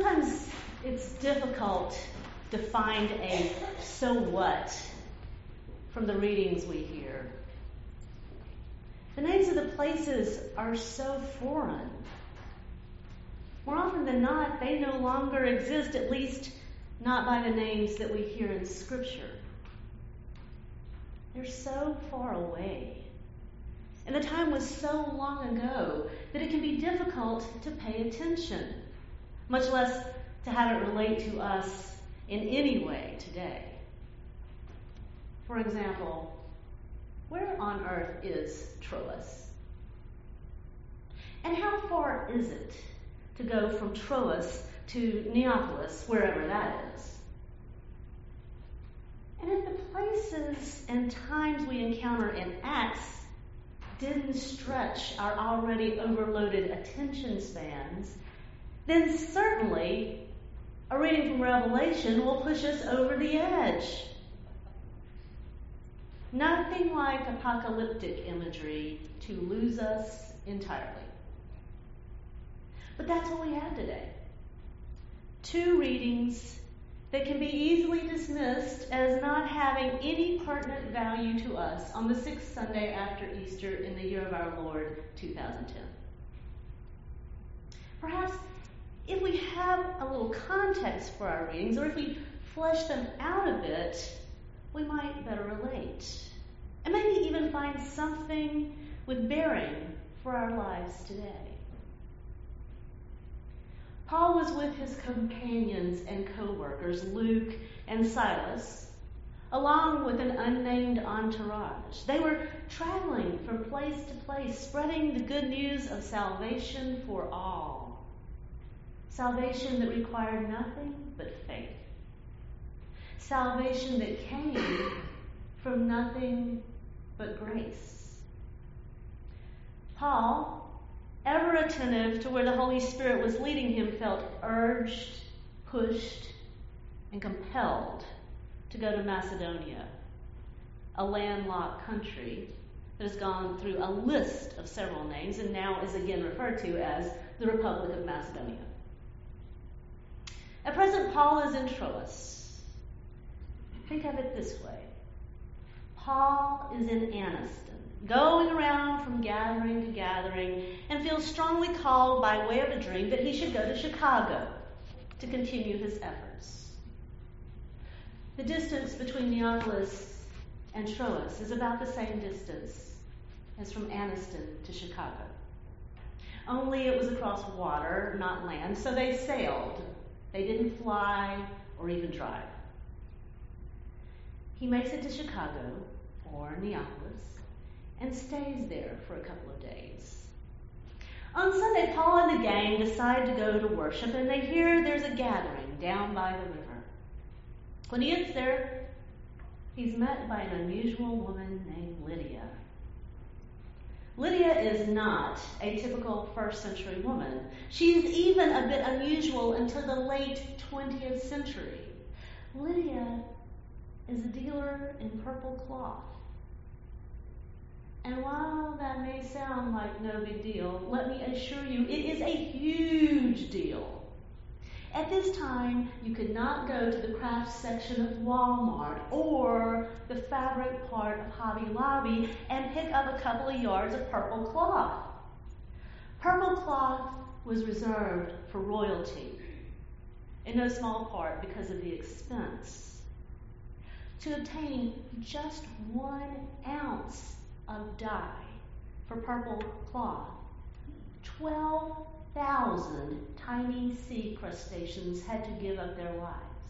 sometimes it's difficult to find a so what from the readings we hear. The names of the places are so foreign. More often than not, they no longer exist, at least not by the names that we hear in Scripture. They're so far away. And the time was so long ago that it can be difficult to pay attention, much less to have it relate to us in any way today. For example, where on earth is Troas? And how far is it to go from Troas to Neapolis, wherever that is? And if the places and times we encounter in Acts didn't stretch our already overloaded attention spans, then certainly a reading from Revelation will push us over the edge. Nothing like apocalyptic imagery to lose us entirely. But that's what we have today. 2 readings that can be easily dismissed as not having any pertinent value to us on the 6th Sunday after Easter in the year of our Lord, 2010. Perhaps if we have a little context for our readings, or if we flesh them out a bit, we might better relate. And maybe even find something with bearing for our lives today. Paul was with his companions and co-workers, Luke and Silas, along with an unnamed entourage. They were traveling from place to place, spreading the good news of salvation for all. Salvation that required nothing but faith. Salvation that came from nothing but grace. Paul, ever attentive to where the Holy Spirit was leading him, felt urged, pushed, and compelled to go to Macedonia, a landlocked country that has gone through a list of several names and now is again referred to as the Republic of Macedonia. At present, Paul is in Troas. Think of it this way. Paul is in Anniston, going around from gathering to gathering, and feels strongly called by way of a dream that he should go to Chicago to continue his efforts. The distance between Neapolis and Troas is about the same distance as from Anniston to Chicago. Only it was across water, not land, so they sailed. They didn't fly or even drive. He makes it to Chicago, or Neapolis, and stays there for a couple of days. On Sunday, Paul and the gang decide to go to worship, and they hear there's a gathering down by the river. When he gets there, he's met by an unusual woman named Lydia. Lydia is not a typical first century woman. She's even a bit unusual until the late 20th century. Lydia is a dealer in purple cloth. And while that may sound like no big deal, let me assure you, it is a huge deal. At this time, you could not go to the crafts section of Walmart or the fabric part of Hobby Lobby and pick up a couple of yards of purple cloth. Purple cloth was reserved for royalty, in no small part because of the expense. To obtain just 1 ounce of dye for purple cloth, 12,000 tiny sea crustaceans had to give up their lives.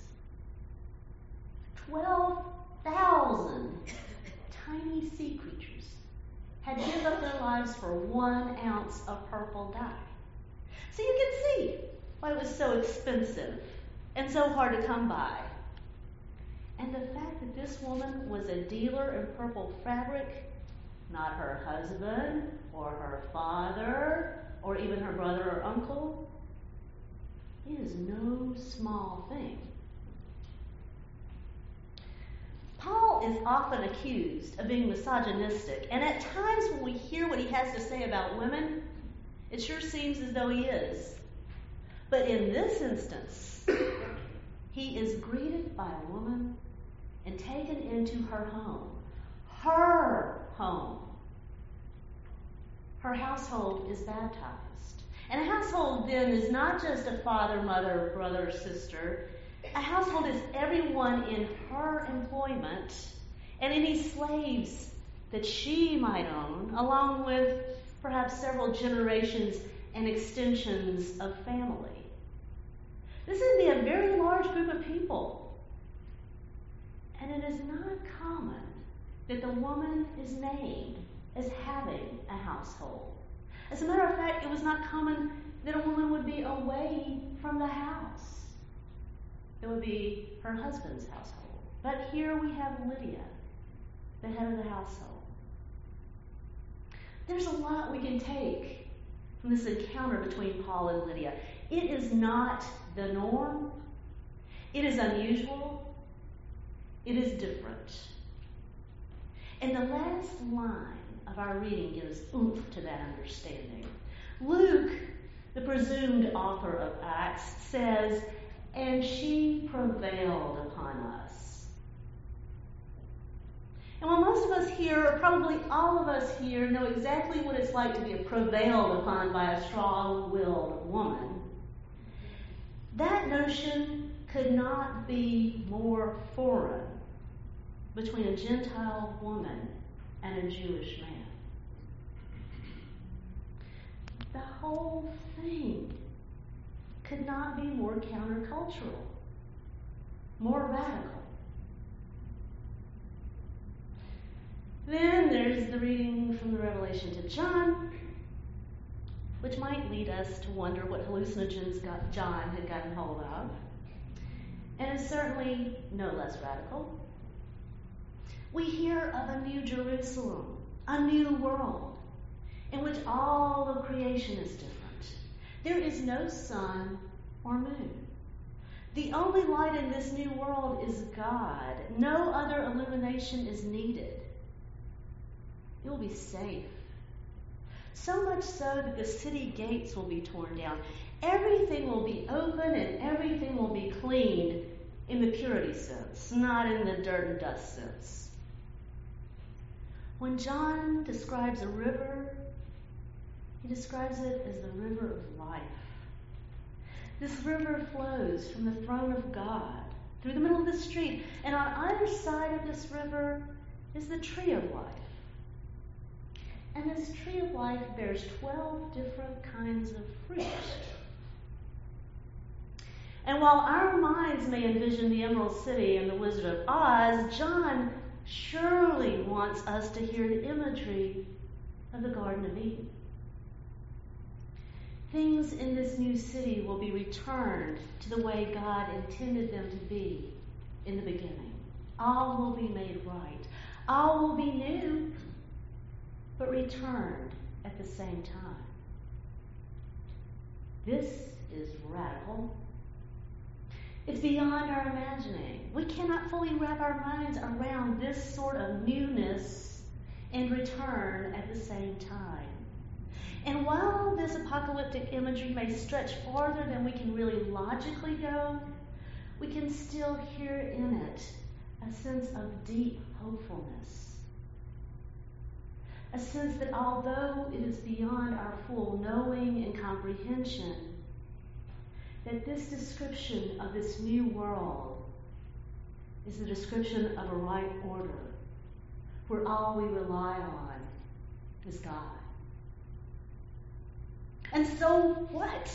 12,000 tiny sea creatures had to give up their lives for 1 ounce of purple dye. So you can see why it was so expensive and so hard to come by. And the fact that this woman was a dealer in purple fabric, not her husband or her father or even her brother or uncle, is no small thing. Paul is often accused of being misogynistic, and at times when we hear what he has to say about women, it sure seems as though he is. But in this instance, he is greeted by a woman and taken into her home. Her home. Her household is baptized. And a household then is not just a father, mother, brother, sister. A household is everyone in her employment and any slaves that she might own, along with perhaps several generations and extensions of family. This would be a very large group of people. And it is not common that the woman is named as having a household. As a matter of fact, it was not common that a woman would be away from the house. It would be her husband's household. But here we have Lydia, the head of the household. There's a lot we can take from this encounter between Paul and Lydia. It is not the norm. It is unusual. It is different. And the last line of our reading gives oomph to that understanding. Luke, the presumed author of Acts, says, "And she prevailed upon us." And while most of us here, or probably all of us here, know exactly what it's like to be prevailed upon by a strong-willed woman, that notion could not be more foreign between a Gentile woman and a Jewish man. The whole thing could not be more countercultural, more radical. Then there's the reading from the Revelation to John, which might lead us to wonder what hallucinogens John had gotten hold of, and is certainly no less radical. We hear of a new Jerusalem, a new world, in which all of creation is different. There is no sun or moon. The only light in this new world is God. No other illumination is needed. It will be safe. So much so that the city gates will be torn down. Everything will be open and everything will be cleaned in the purity sense, not in the dirt and dust sense. When John describes a river, he describes it as the river of life. This river flows from the throne of God through the middle of the street, and on either side of this river is the tree of life. And this tree of life bears 12 different kinds of fruit. And while our minds may envision the Emerald City and the Wizard of Oz, John surely wants us to hear the imagery of the Garden of Eden. Things in this new city will be returned to the way God intended them to be in the beginning. All will be made right. All will be new, but returned at the same time. This is radical. It's beyond our imagining. We cannot fully wrap our minds around this sort of newness and return at the same time. And while this apocalyptic imagery may stretch farther than we can really logically go, we can still hear in it a sense of deep hopefulness. A sense that although it is beyond our full knowing and comprehension, that this description of this new world is the description of a right order, where all we rely on is God. And so what?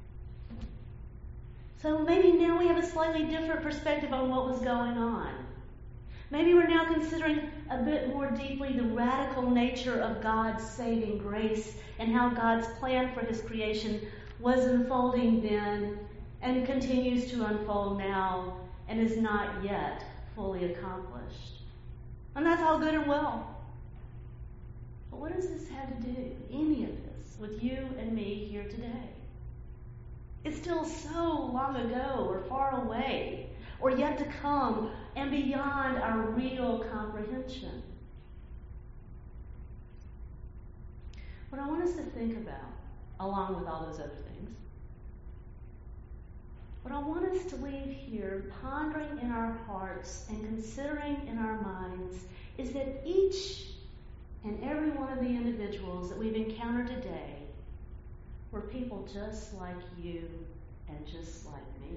So maybe now we have a slightly different perspective on what was going on. Maybe we're now considering a bit more deeply the radical nature of God's saving grace and how God's plan for his creation was unfolding then and continues to unfold now and is not yet fully accomplished. And that's all good and well. But what does this have to do, any of this, with you and me here today? It's still so long ago or far away or yet to come and beyond our real comprehension. What I want us to think about, along with all those other things, What I want us to leave here, pondering in our hearts and considering in our minds, is that each and every one of the individuals that we've encountered today were people just like you and just like me.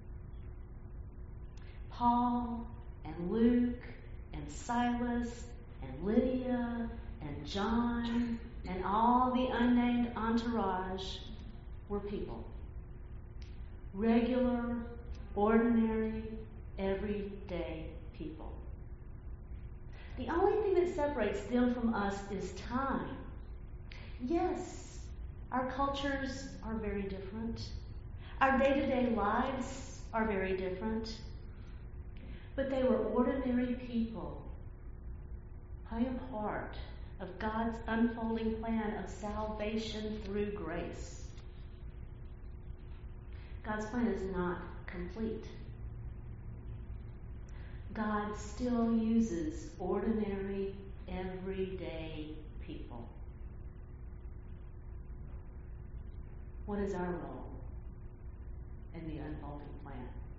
Paul and Luke and Silas and Lydia and John and all the unnamed entourage were people. Regular, ordinary, everyday people. The only thing that separates them from us is time. Yes, our cultures are very different. Our day-to-day lives are very different. But they were ordinary people, playing a part of God's unfolding plan of salvation through grace. God's plan is not complete. God still uses ordinary, everyday people. What is our role in the unfolding plan?